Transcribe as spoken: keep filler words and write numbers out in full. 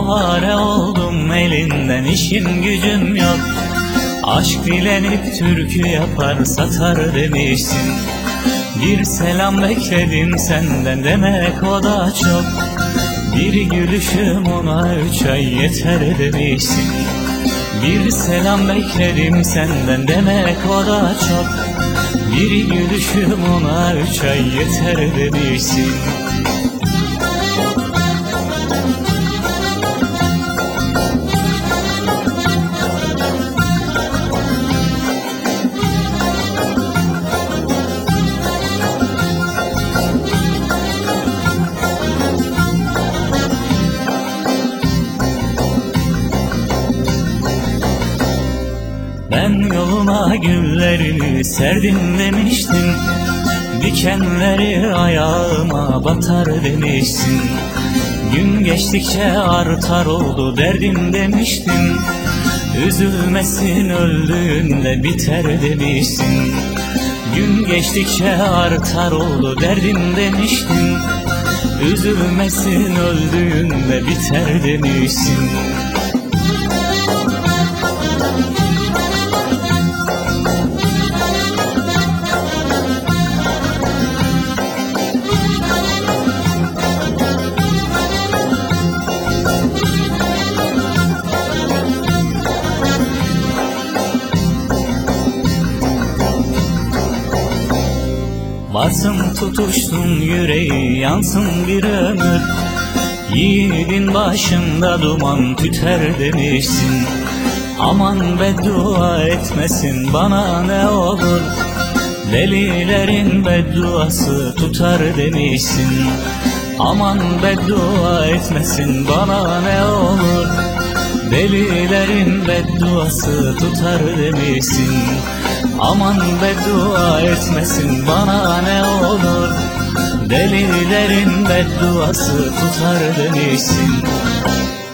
avare oldum, elinden işim gücüm yok. Aşk dilenip türkü yapar satar demişsin. Bir selam bekledim senden, demek o da çok. Bir gülüşüm ona üç ay yeter demişsin. Bir selam bekledim senden, demek o da çok. Bir gülüşüm ona üç ay yeter demişsin. Ben yoluma güllerini serdim demiştin. Dikenleri ayağıma batar demişsin. Gün geçtikçe artar oldu derdim demiştin. Üzülmesin öldüğünde biter demişsin. Gün geçtikçe artar oldu derdim demiştin. Üzülmesin öldüğünde biter demişsin. Varsın tutuşsun yüreği, yansın bir ömür. Yiğidin başında duman tüter demişsin. Aman beddua etmesin bana ne olur. Delilerin bedduası tutar demişsin. Aman beddua etmesin bana ne olur. Delilerin bedduası tutar demişsin. Aman beddua etmesin bana ne olur. Delilerin bedduası tutar demişsin.